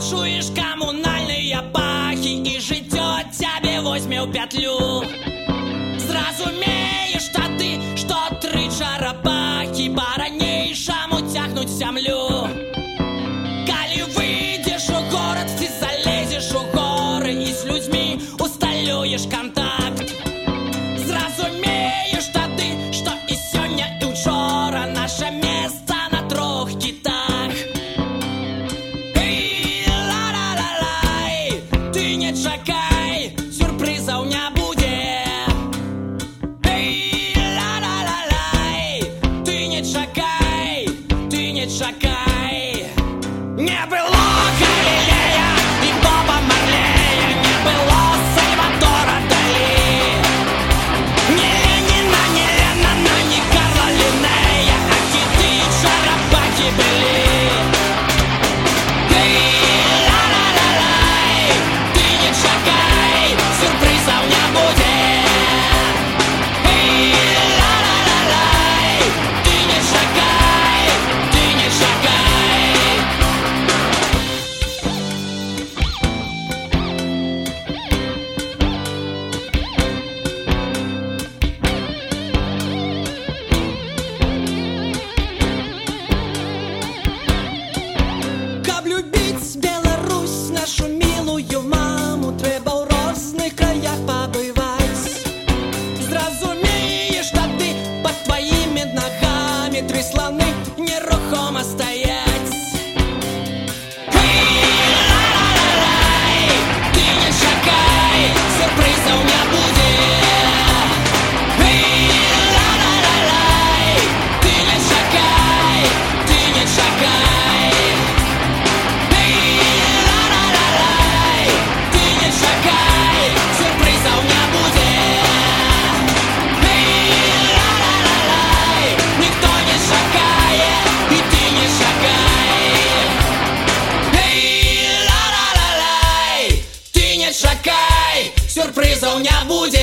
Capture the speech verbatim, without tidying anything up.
чуєш комунальні пахи, і життя тебе возьме в петлю. Зразумеєш тоді, що три черепахи по-ранейшему тягнуть землю. Коли выйдешь в город, ты залезешь в горы и с людьми усталюешь контакт. Зразумеешь тоді, що і сьогодні, і вчора наше место на трьох китах. Эй, ла-ла-ла-лай, ты не чекай, сюрпризов не будет. Эй, ла-ла-ла-лай, ты не чекай, ты не чекай. Не было Галилея и Боба Марлея, не было Сальвадора Дали, ни Ленина, ни Леннона, ни Карла Линнея, а киты и черепахи были. Эй, ла-ла-ла-лай, ты не чекай, сюрпризов не будет. Эй, ла-ла-ла-лай, ты не чекай, ты не чекай. Каб любить Беларусь, нашу милую маму, треба в разных краях побывать. Зразумеешь, что ты под твоими ногами три слоны нерухомо стоять. Эй, ла-ла-ла-лай, ты не чекай, сюрпризов не будет. Эй, ла-ла-ла-лай, ты не чекай, ты не чекай. Эй, ла-ла-ла-лай, ты не чекай, сюрпризов не будет. Эй, ла-ла-ла-лай, никто не чекает, и ты не чекай. Эй, ла-ла-ла-лай, ты не чекай, сюрпризов не будет.